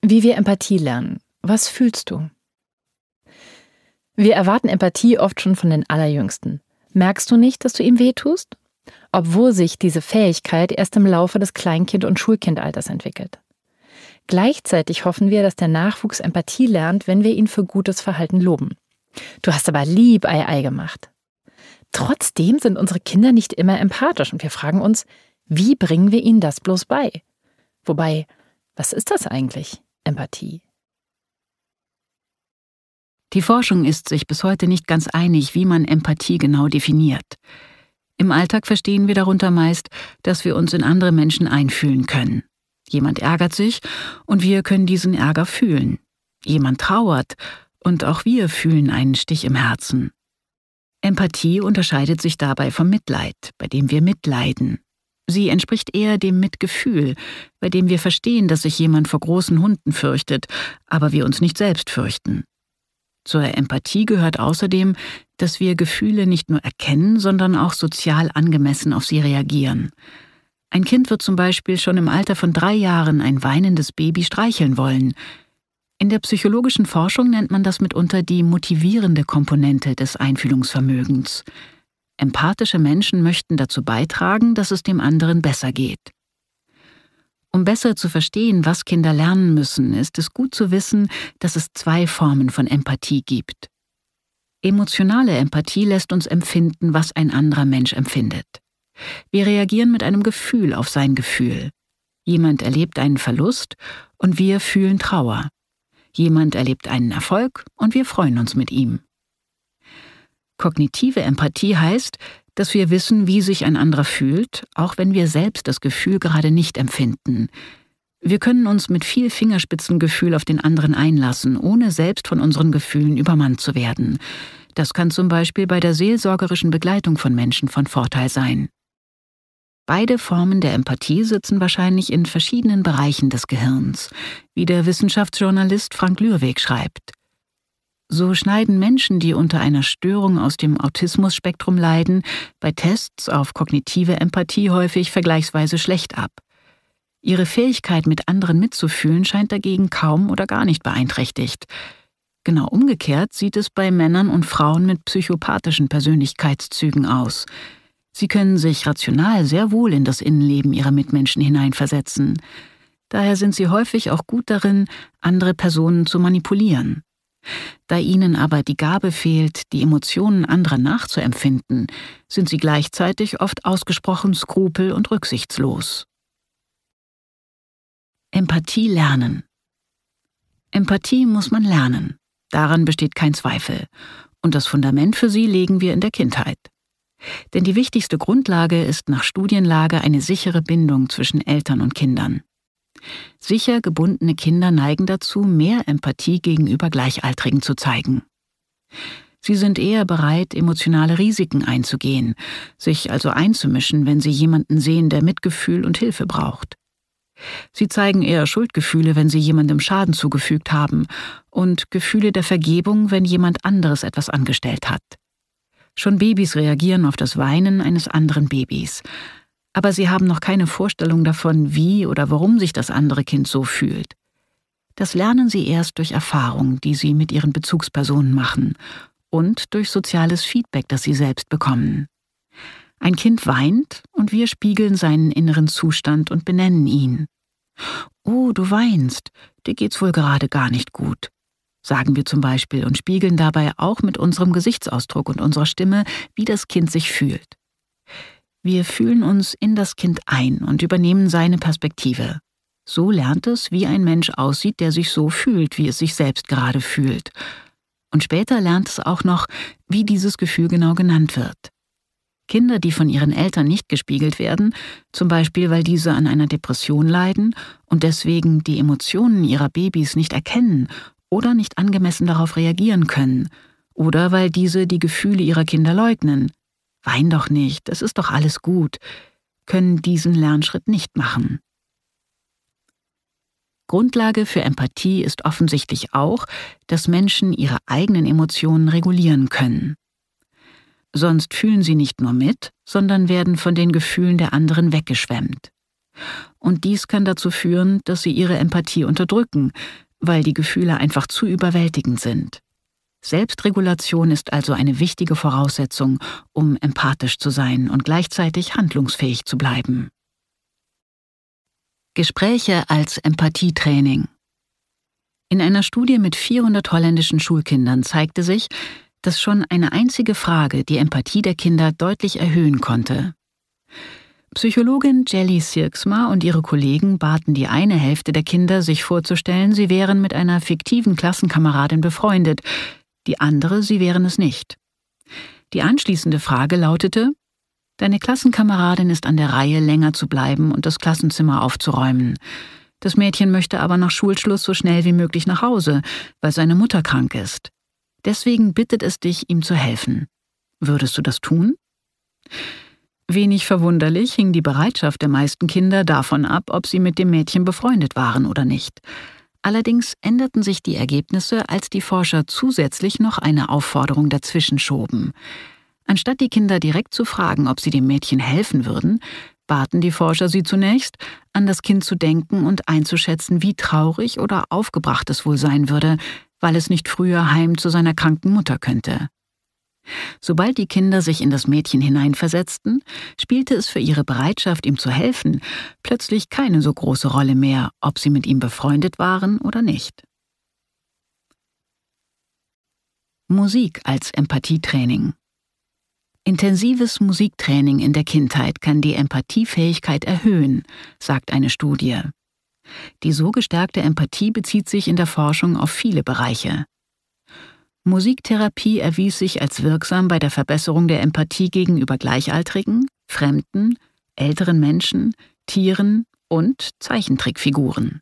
Wie wir Empathie lernen. Was fühlst du? Wir erwarten Empathie oft schon von den Allerjüngsten. Merkst du nicht, dass du ihm wehtust? Obwohl sich diese Fähigkeit erst im Laufe des Kleinkind- und Schulkindalters entwickelt. Gleichzeitig hoffen wir, dass der Nachwuchs Empathie lernt, wenn wir ihn für gutes Verhalten loben. Du hast aber lieb Ei gemacht. Trotzdem sind unsere Kinder nicht immer empathisch und wir fragen uns, wie bringen wir ihnen das bloß bei? Wobei, was ist das eigentlich, Empathie? Die Forschung ist sich bis heute nicht ganz einig, wie man Empathie genau definiert. Im Alltag verstehen wir darunter meist, dass wir uns in andere Menschen einfühlen können. Jemand ärgert sich und wir können diesen Ärger fühlen. Jemand trauert und auch wir fühlen einen Stich im Herzen. Empathie unterscheidet sich dabei vom Mitleid, bei dem wir mitleiden. Sie entspricht eher dem Mitgefühl, bei dem wir verstehen, dass sich jemand vor großen Hunden fürchtet, aber wir uns nicht selbst fürchten. Zur Empathie gehört außerdem, dass wir Gefühle nicht nur erkennen, sondern auch sozial angemessen auf sie reagieren. Ein Kind wird zum Beispiel schon im Alter von 3 Jahren ein weinendes Baby streicheln wollen. In der psychologischen Forschung nennt man das mitunter die motivierende Komponente des Einfühlungsvermögens. Empathische Menschen möchten dazu beitragen, dass es dem anderen besser geht. Um besser zu verstehen, was Kinder lernen müssen, ist es gut zu wissen, dass es 2 Formen von Empathie gibt. Emotionale Empathie lässt uns empfinden, was ein anderer Mensch empfindet. Wir reagieren mit einem Gefühl auf sein Gefühl. Jemand erlebt einen Verlust und wir fühlen Trauer. Jemand erlebt einen Erfolg und wir freuen uns mit ihm. Kognitive Empathie heißt, dass wir wissen, wie sich ein anderer fühlt, auch wenn wir selbst das Gefühl gerade nicht empfinden. Wir können uns mit viel Fingerspitzengefühl auf den anderen einlassen, ohne selbst von unseren Gefühlen übermannt zu werden. Das kann zum Beispiel bei der seelsorgerischen Begleitung von Menschen von Vorteil sein. Beide Formen der Empathie sitzen wahrscheinlich in verschiedenen Bereichen des Gehirns, wie der Wissenschaftsjournalist Frank Lürweg schreibt. So schneiden Menschen, die unter einer Störung aus dem Autismus-Spektrum leiden, bei Tests auf kognitive Empathie häufig vergleichsweise schlecht ab. Ihre Fähigkeit, mit anderen mitzufühlen, scheint dagegen kaum oder gar nicht beeinträchtigt. Genau umgekehrt sieht es bei Männern und Frauen mit psychopathischen Persönlichkeitszügen aus. Sie können sich rational sehr wohl in das Innenleben ihrer Mitmenschen hineinversetzen. Daher sind sie häufig auch gut darin, andere Personen zu manipulieren. Da ihnen aber die Gabe fehlt, die Emotionen anderer nachzuempfinden, sind sie gleichzeitig oft ausgesprochen skrupel- und rücksichtslos. Empathie lernen. Empathie muss man lernen. Daran besteht kein Zweifel. Und das Fundament für sie legen wir in der Kindheit. Denn die wichtigste Grundlage ist nach Studienlage eine sichere Bindung zwischen Eltern und Kindern. Sicher gebundene Kinder neigen dazu, mehr Empathie gegenüber Gleichaltrigen zu zeigen. Sie sind eher bereit, emotionale Risiken einzugehen, sich also einzumischen, wenn sie jemanden sehen, der Mitgefühl und Hilfe braucht. Sie zeigen eher Schuldgefühle, wenn sie jemandem Schaden zugefügt haben, und Gefühle der Vergebung, wenn jemand anderes etwas angestellt hat. Schon Babys reagieren auf das Weinen eines anderen Babys. Aber sie haben noch keine Vorstellung davon, wie oder warum sich das andere Kind so fühlt. Das lernen sie erst durch Erfahrung, die sie mit ihren Bezugspersonen machen, und durch soziales Feedback, das sie selbst bekommen. Ein Kind weint und wir spiegeln seinen inneren Zustand und benennen ihn. »Oh, du weinst, dir geht's wohl gerade gar nicht gut«, sagen wir zum Beispiel und spiegeln dabei auch mit unserem Gesichtsausdruck und unserer Stimme, wie das Kind sich fühlt. Wir fühlen uns in das Kind ein und übernehmen seine Perspektive. So lernt es, wie ein Mensch aussieht, der sich so fühlt, wie es sich selbst gerade fühlt. Und später lernt es auch noch, wie dieses Gefühl genau genannt wird. Kinder, die von ihren Eltern nicht gespiegelt werden, zum Beispiel weil diese an einer Depression leiden und deswegen die Emotionen ihrer Babys nicht erkennen oder nicht angemessen darauf reagieren können, oder weil diese die Gefühle ihrer Kinder leugnen. Wein doch nicht, es ist doch alles gut, können diesen Lernschritt nicht machen. Grundlage für Empathie ist offensichtlich auch, dass Menschen ihre eigenen Emotionen regulieren können. Sonst fühlen sie nicht nur mit, sondern werden von den Gefühlen der anderen weggeschwemmt. Und dies kann dazu führen, dass sie ihre Empathie unterdrücken, weil die Gefühle einfach zu überwältigend sind. Selbstregulation ist also eine wichtige Voraussetzung, um empathisch zu sein und gleichzeitig handlungsfähig zu bleiben. Gespräche als Empathietraining. In einer Studie mit 400 holländischen Schulkindern zeigte sich, dass schon eine einzige Frage die Empathie der Kinder deutlich erhöhen konnte. Psychologin Jelly Sirksma und ihre Kollegen baten die eine Hälfte der Kinder, sich vorzustellen, sie wären mit einer fiktiven Klassenkameradin befreundet, die andere, sie wären es nicht. Die anschließende Frage lautete: Deine Klassenkameradin ist an der Reihe, länger zu bleiben und das Klassenzimmer aufzuräumen. Das Mädchen möchte aber nach Schulschluss so schnell wie möglich nach Hause, weil seine Mutter krank ist. Deswegen bittet es dich, ihm zu helfen. Würdest du das tun? Wenig verwunderlich hing die Bereitschaft der meisten Kinder davon ab, ob sie mit dem Mädchen befreundet waren oder nicht. Allerdings änderten sich die Ergebnisse, als die Forscher zusätzlich noch eine Aufforderung dazwischen schoben. Anstatt die Kinder direkt zu fragen, ob sie dem Mädchen helfen würden, baten die Forscher sie zunächst, an das Kind zu denken und einzuschätzen, wie traurig oder aufgebracht es wohl sein würde, weil es nicht früher heim zu seiner kranken Mutter könnte. Sobald die Kinder sich in das Mädchen hineinversetzten, spielte es für ihre Bereitschaft, ihm zu helfen, plötzlich keine so große Rolle mehr, ob sie mit ihm befreundet waren oder nicht. Musik als Empathietraining. Intensives Musiktraining in der Kindheit kann die Empathiefähigkeit erhöhen, sagt eine Studie. Die so gestärkte Empathie bezieht sich in der Forschung auf viele Bereiche. Musiktherapie erwies sich als wirksam bei der Verbesserung der Empathie gegenüber Gleichaltrigen, Fremden, älteren Menschen, Tieren und Zeichentrickfiguren.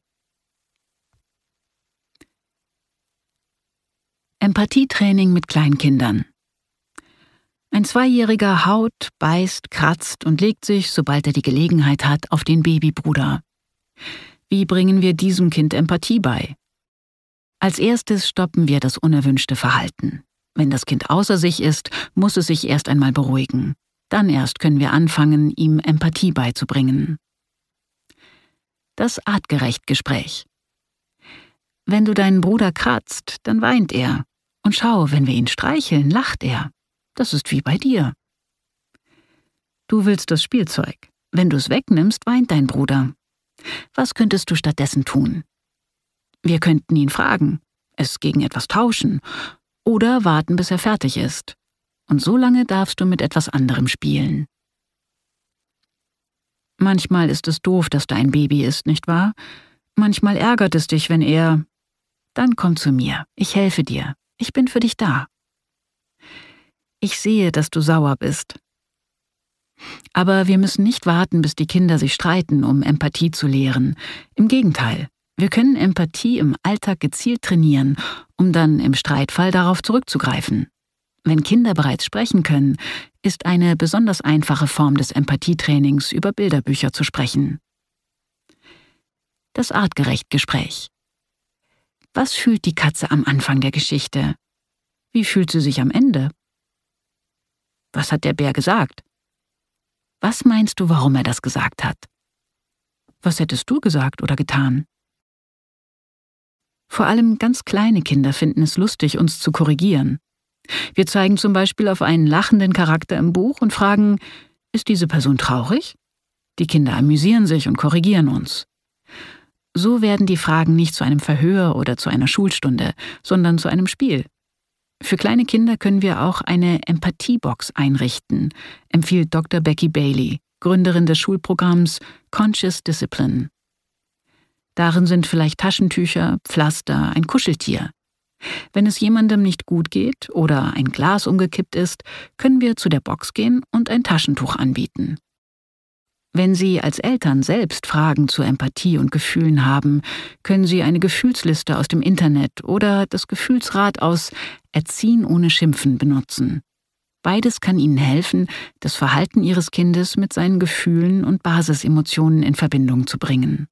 Empathietraining mit Kleinkindern. Ein Zweijähriger haut, beißt, kratzt und legt sich, sobald er die Gelegenheit hat, auf den Babybruder. Wie bringen wir diesem Kind Empathie bei? Als erstes stoppen wir das unerwünschte Verhalten. Wenn das Kind außer sich ist, muss es sich erst einmal beruhigen. Dann erst können wir anfangen, ihm Empathie beizubringen. Das artgerecht Gespräch. Wenn du deinen Bruder kratzt, dann weint er. Und schau, wenn wir ihn streicheln, lacht er. Das ist wie bei dir. Du willst das Spielzeug. Wenn du es wegnimmst, weint dein Bruder. Was könntest du stattdessen tun? Wir könnten ihn fragen, es gegen etwas tauschen oder warten, bis er fertig ist. Und so lange darfst du mit etwas anderem spielen. Manchmal ist es doof, dass da ein Baby ist, nicht wahr? Manchmal ärgert es dich, wenn er... Dann komm zu mir, ich helfe dir, ich bin für dich da. Ich sehe, dass du sauer bist. Aber wir müssen nicht warten, bis die Kinder sich streiten, um Empathie zu lehren. Im Gegenteil. Wir können Empathie im Alltag gezielt trainieren, um dann im Streitfall darauf zurückzugreifen. Wenn Kinder bereits sprechen können, ist eine besonders einfache Form des Empathietrainings, über Bilderbücher zu sprechen. Das artgerecht Gespräch. Was fühlt die Katze am Anfang der Geschichte? Wie fühlt sie sich am Ende? Was hat der Bär gesagt? Was meinst du, warum er das gesagt hat? Was hättest du gesagt oder getan? Vor allem ganz kleine Kinder finden es lustig, uns zu korrigieren. Wir zeigen zum Beispiel auf einen lachenden Charakter im Buch und fragen, ist diese Person traurig? Die Kinder amüsieren sich und korrigieren uns. So werden die Fragen nicht zu einem Verhör oder zu einer Schulstunde, sondern zu einem Spiel. Für kleine Kinder können wir auch eine Empathiebox einrichten, empfiehlt Dr. Becky Bailey, Gründerin des Schulprogramms Conscious Discipline. Darin sind vielleicht Taschentücher, Pflaster, ein Kuscheltier. Wenn es jemandem nicht gut geht oder ein Glas umgekippt ist, können wir zu der Box gehen und ein Taschentuch anbieten. Wenn Sie als Eltern selbst Fragen zur Empathie und Gefühlen haben, können Sie eine Gefühlsliste aus dem Internet oder das Gefühlsrad aus Erziehen ohne Schimpfen benutzen. Beides kann Ihnen helfen, das Verhalten Ihres Kindes mit seinen Gefühlen und Basisemotionen in Verbindung zu bringen.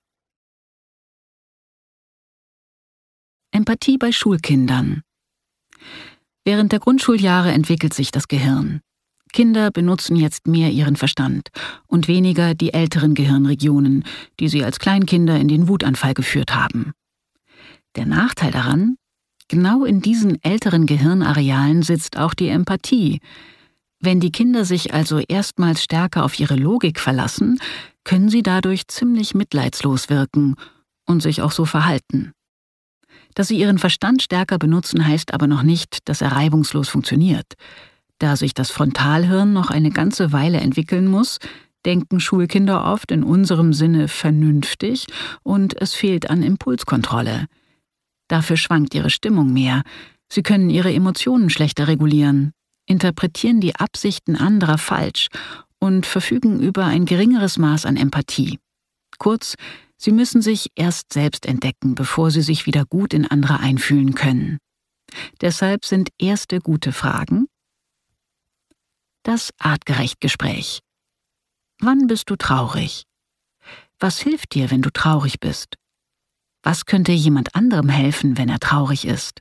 Empathie bei Schulkindern. Während der Grundschuljahre entwickelt sich das Gehirn. Kinder benutzen jetzt mehr ihren Verstand und weniger die älteren Gehirnregionen, die sie als Kleinkinder in den Wutanfall geführt haben. Der Nachteil daran: Genau in diesen älteren Gehirnarealen sitzt auch die Empathie. Wenn die Kinder sich also erstmals stärker auf ihre Logik verlassen, können sie dadurch ziemlich mitleidslos wirken und sich auch so verhalten. Dass sie ihren Verstand stärker benutzen, heißt aber noch nicht, dass er reibungslos funktioniert. Da sich das Frontalhirn noch eine ganze Weile entwickeln muss, denken Schulkinder oft in unserem Sinne vernünftig und es fehlt an Impulskontrolle. Dafür schwankt ihre Stimmung mehr, sie können ihre Emotionen schlechter regulieren, interpretieren die Absichten anderer falsch und verfügen über ein geringeres Maß an Empathie. Kurz, sie müssen sich erst selbst entdecken, bevor sie sich wieder gut in andere einfühlen können. Deshalb sind erste gute Fragen: Das Artgerecht-Gespräch. Wann bist du traurig? Was hilft dir, wenn du traurig bist? Was könnte jemand anderem helfen, wenn er traurig ist?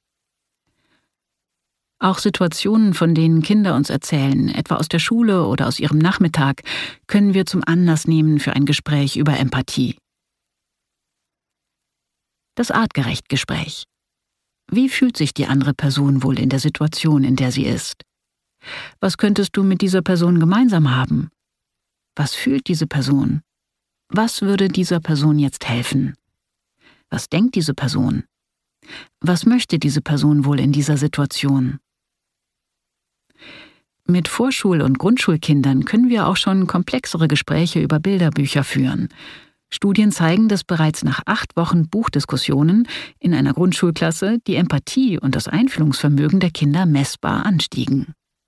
Auch Situationen, von denen Kinder uns erzählen, etwa aus der Schule oder aus ihrem Nachmittag, können wir zum Anlass nehmen für ein Gespräch über Empathie. Das Artgerecht-Gespräch. Wie fühlt sich die andere Person wohl in der Situation, in der sie ist? Was könntest du mit dieser Person gemeinsam haben? Was fühlt diese Person? Was würde dieser Person jetzt helfen? Was denkt diese Person? Was möchte diese Person wohl in dieser Situation? Mit Vorschul- und Grundschulkindern können wir auch schon komplexere Gespräche über Bilderbücher führen. Studien zeigen, dass bereits nach 8 Wochen Buchdiskussionen in einer Grundschulklasse die Empathie und das Einfühlungsvermögen der Kinder messbar anstiegen.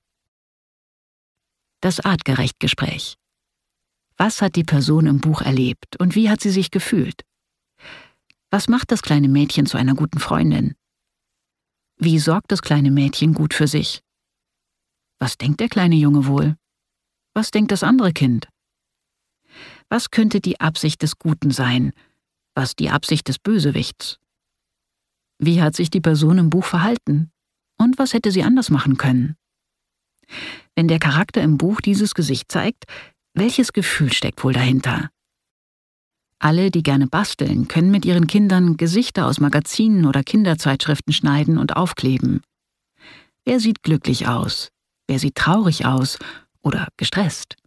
Das Artgerecht-Gespräch. Was hat die Person im Buch erlebt und wie hat sie sich gefühlt? Was macht das kleine Mädchen zu einer guten Freundin? Wie sorgt das kleine Mädchen gut für sich? Was denkt der kleine Junge wohl? Was denkt das andere Kind? Was könnte die Absicht des Guten sein? Was die Absicht des Bösewichts? Wie hat sich die Person im Buch verhalten? Und was hätte sie anders machen können? Wenn der Charakter im Buch dieses Gesicht zeigt, welches Gefühl steckt wohl dahinter? Alle, die gerne basteln, können mit ihren Kindern Gesichter aus Magazinen oder Kinderzeitschriften schneiden und aufkleben. Wer sieht glücklich aus? Wer sieht traurig aus oder gestresst?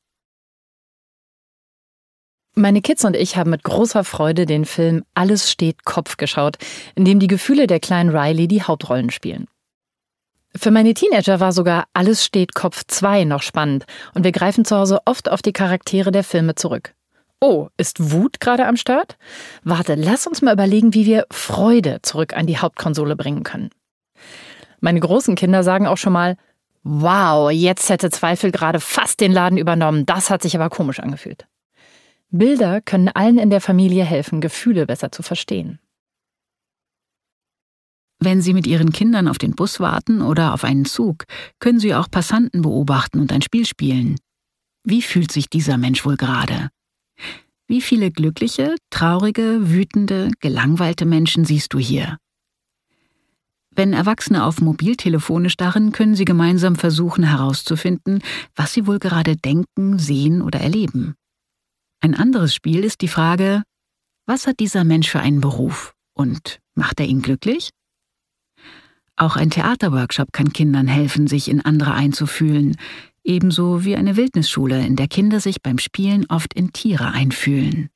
Meine Kids und ich haben mit großer Freude den Film Alles steht Kopf geschaut, in dem die Gefühle der kleinen Riley die Hauptrollen spielen. Für meine Teenager war sogar Alles steht Kopf 2 noch spannend und wir greifen zu Hause oft auf die Charaktere der Filme zurück. Oh, ist Wut gerade am Start? Warte, lass uns mal überlegen, wie wir Freude zurück an die Hauptkonsole bringen können. Meine großen Kinder sagen auch schon mal: Wow, jetzt hätte Zweifel gerade fast den Laden übernommen, das hat sich aber komisch angefühlt. Bilder können allen in der Familie helfen, Gefühle besser zu verstehen. Wenn Sie mit Ihren Kindern auf den Bus warten oder auf einen Zug, können Sie auch Passanten beobachten und ein Spiel spielen. Wie fühlt sich dieser Mensch wohl gerade? Wie viele glückliche, traurige, wütende, gelangweilte Menschen siehst du hier? Wenn Erwachsene auf Mobiltelefone starren, können sie gemeinsam versuchen herauszufinden, was sie wohl gerade denken, sehen oder erleben. Ein anderes Spiel ist die Frage: Was hat dieser Mensch für einen Beruf und macht er ihn glücklich? Auch ein Theaterworkshop kann Kindern helfen, sich in andere einzufühlen, ebenso wie eine Wildnisschule, in der Kinder sich beim Spielen oft in Tiere einfühlen.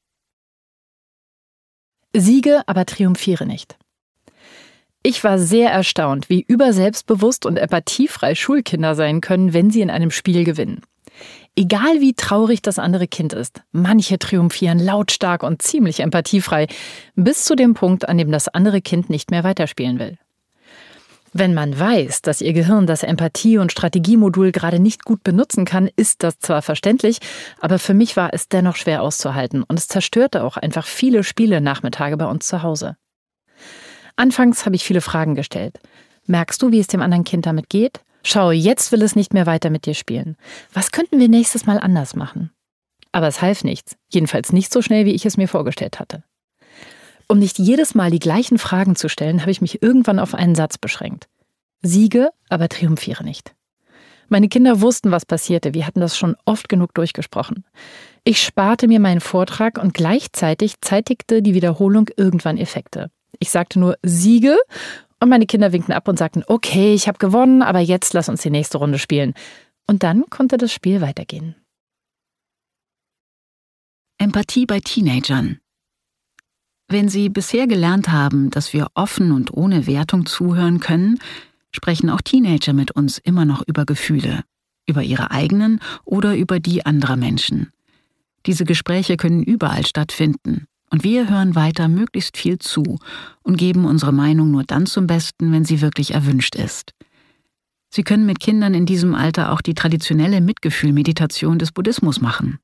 Siege, aber triumphiere nicht. Ich war sehr erstaunt, wie überselbstbewusst und empathiefrei Schulkinder sein können, wenn sie in einem Spiel gewinnen. Egal wie traurig das andere Kind ist, manche triumphieren lautstark und ziemlich empathiefrei, bis zu dem Punkt, an dem das andere Kind nicht mehr weiterspielen will. Wenn man weiß, dass ihr Gehirn das Empathie- und Strategiemodul gerade nicht gut benutzen kann, ist das zwar verständlich, aber für mich war es dennoch schwer auszuhalten und es zerstörte auch einfach viele Spiele-Nachmittage bei uns zu Hause. Anfangs habe ich viele Fragen gestellt. Merkst du, wie es dem anderen Kind damit geht? Schau, jetzt will es nicht mehr weiter mit dir spielen. Was könnten wir nächstes Mal anders machen? Aber es half nichts, jedenfalls nicht so schnell, wie ich es mir vorgestellt hatte. Um nicht jedes Mal die gleichen Fragen zu stellen, habe ich mich irgendwann auf einen Satz beschränkt. Siege, aber triumphiere nicht. Meine Kinder wussten, was passierte. Wir hatten das schon oft genug durchgesprochen. Ich sparte mir meinen Vortrag und gleichzeitig zeitigte die Wiederholung irgendwann Effekte. Ich sagte nur Siege und meine Kinder winkten ab und sagten, okay, ich habe gewonnen, aber jetzt lass uns die nächste Runde spielen. Und dann konnte das Spiel weitergehen. Empathie bei Teenagern. Wenn Sie bisher gelernt haben, dass wir offen und ohne Wertung zuhören können, sprechen auch Teenager mit uns immer noch über Gefühle, über ihre eigenen oder über die anderer Menschen. Diese Gespräche können überall stattfinden und wir hören weiter möglichst viel zu und geben unsere Meinung nur dann zum Besten, wenn sie wirklich erwünscht ist. Sie können mit Kindern in diesem Alter auch die traditionelle Mitgefühl-Meditation des Buddhismus machen.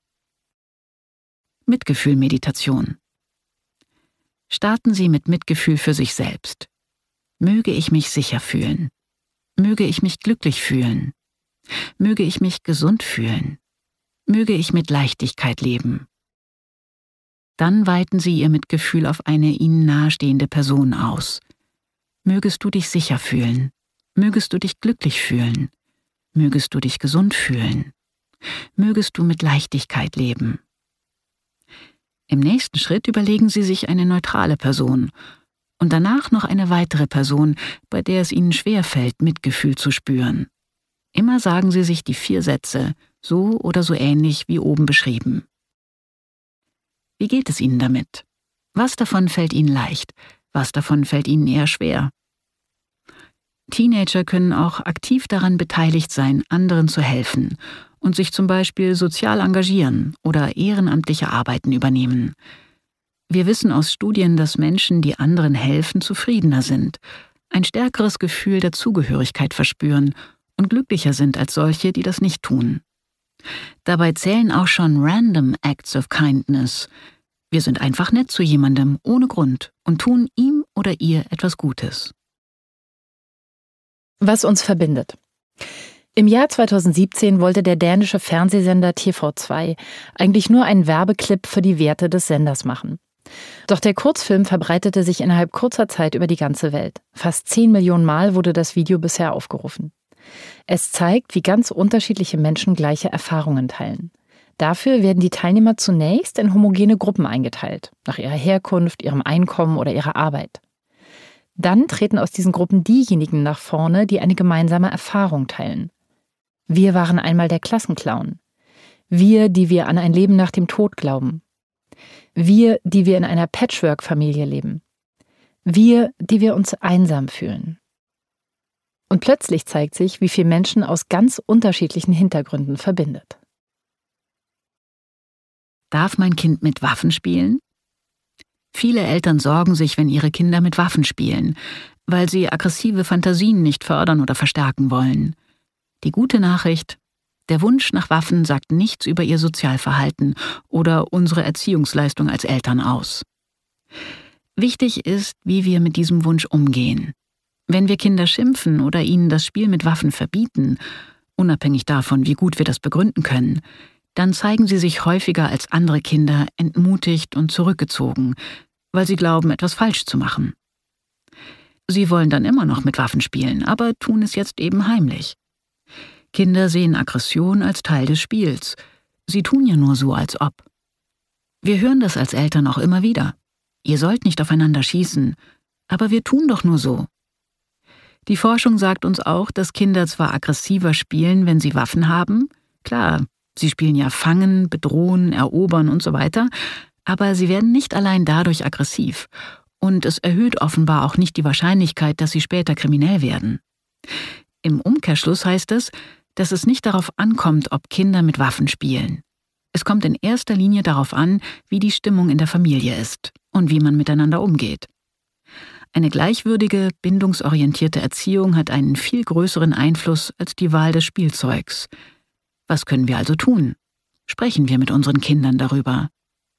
Mitgefühl-Meditation. Starten Sie mit Mitgefühl für sich selbst. Möge ich mich sicher fühlen. Möge ich mich glücklich fühlen. Möge ich mich gesund fühlen. Möge ich mit Leichtigkeit leben. Dann weiten Sie Ihr Mitgefühl auf eine Ihnen nahestehende Person aus. Mögest du dich sicher fühlen. Mögest du dich glücklich fühlen. Mögest du dich gesund fühlen. Mögest du mit Leichtigkeit leben. Im nächsten Schritt überlegen Sie sich eine neutrale Person und danach noch eine weitere Person, bei der es Ihnen schwerfällt, Mitgefühl zu spüren. Immer sagen Sie sich die 4 Sätze, so oder so ähnlich wie oben beschrieben. Wie geht es Ihnen damit? Was davon fällt Ihnen leicht? Was davon fällt Ihnen eher schwer? Teenager können auch aktiv daran beteiligt sein, anderen zu helfen und sich zum Beispiel sozial engagieren oder ehrenamtliche Arbeiten übernehmen. Wir wissen aus Studien, dass Menschen, die anderen helfen, zufriedener sind, ein stärkeres Gefühl der Zugehörigkeit verspüren und glücklicher sind als solche, die das nicht tun. Dabei zählen auch schon random acts of kindness. Wir sind einfach nett zu jemandem ohne Grund und tun ihm oder ihr etwas Gutes. Was uns verbindet. Im Jahr 2017 wollte der dänische Fernsehsender TV2 eigentlich nur einen Werbeclip für die Werte des Senders machen. Doch der Kurzfilm verbreitete sich innerhalb kurzer Zeit über die ganze Welt. Fast 10 Millionen Mal wurde das Video bisher aufgerufen. Es zeigt, wie ganz unterschiedliche Menschen gleiche Erfahrungen teilen. Dafür werden die Teilnehmer zunächst in homogene Gruppen eingeteilt, nach ihrer Herkunft, ihrem Einkommen oder ihrer Arbeit. Dann treten aus diesen Gruppen diejenigen nach vorne, die eine gemeinsame Erfahrung teilen. Wir waren einmal der Klassenclown. Wir, die wir an ein Leben nach dem Tod glauben. Wir, die wir in einer Patchwork-Familie leben. Wir, die wir uns einsam fühlen. Und plötzlich zeigt sich, wie viel Menschen aus ganz unterschiedlichen Hintergründen verbindet. Darf mein Kind mit Waffen spielen? Viele Eltern sorgen sich, wenn ihre Kinder mit Waffen spielen, weil sie aggressive Fantasien nicht fördern oder verstärken wollen. Die gute Nachricht: Der Wunsch nach Waffen sagt nichts über ihr Sozialverhalten oder unsere Erziehungsleistung als Eltern aus. Wichtig ist, wie wir mit diesem Wunsch umgehen. Wenn wir Kinder schimpfen oder ihnen das Spiel mit Waffen verbieten, unabhängig davon, wie gut wir das begründen können, dann zeigen sie sich häufiger als andere Kinder entmutigt und zurückgezogen, weil sie glauben, etwas falsch zu machen. Sie wollen dann immer noch mit Waffen spielen, aber tun es jetzt eben heimlich. Kinder sehen Aggression als Teil des Spiels. Sie tun ja nur so, als ob. Wir hören das als Eltern auch immer wieder. Ihr sollt nicht aufeinander schießen, aber wir tun doch nur so. Die Forschung sagt uns auch, dass Kinder zwar aggressiver spielen, wenn sie Waffen haben, klar, sie spielen ja Fangen, Bedrohen, Erobern und so weiter, aber sie werden nicht allein dadurch aggressiv. Und es erhöht offenbar auch nicht die Wahrscheinlichkeit, dass sie später kriminell werden. Im Umkehrschluss heißt es, dass es nicht darauf ankommt, ob Kinder mit Waffen spielen. Es kommt in erster Linie darauf an, wie die Stimmung in der Familie ist und wie man miteinander umgeht. Eine gleichwürdige, bindungsorientierte Erziehung hat einen viel größeren Einfluss als die Wahl des Spielzeugs. Was können wir also tun? Sprechen wir mit unseren Kindern darüber.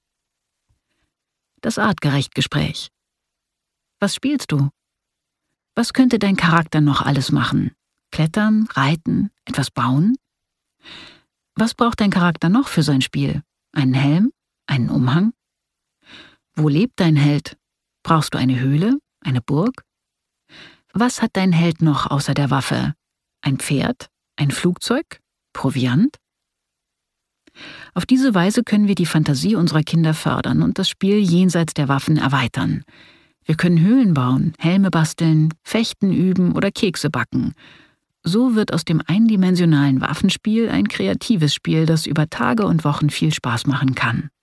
Das Artgerecht-Gespräch. Was spielst du? Was könnte dein Charakter noch alles machen? Klettern, reiten, etwas bauen? Was braucht dein Charakter noch für sein Spiel? Einen Helm? Einen Umhang? Wo lebt dein Held? Brauchst du eine Höhle? Eine Burg? Was hat dein Held noch außer der Waffe? Ein Pferd? Ein Flugzeug? Proviant? Auf diese Weise können wir die Fantasie unserer Kinder fördern und das Spiel jenseits der Waffen erweitern. Wir können Höhlen bauen, Helme basteln, Fechten üben oder Kekse backen. So wird aus dem eindimensionalen Waffenspiel ein kreatives Spiel, das über Tage und Wochen viel Spaß machen kann.